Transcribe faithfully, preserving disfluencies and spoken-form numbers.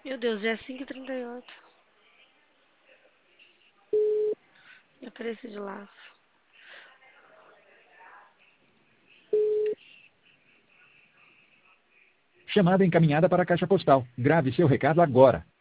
Meu Deus, já é cinco e trinta e oito. Eu preciso de laço. Chamada encaminhada para a caixa postal. Grave seu recado agora.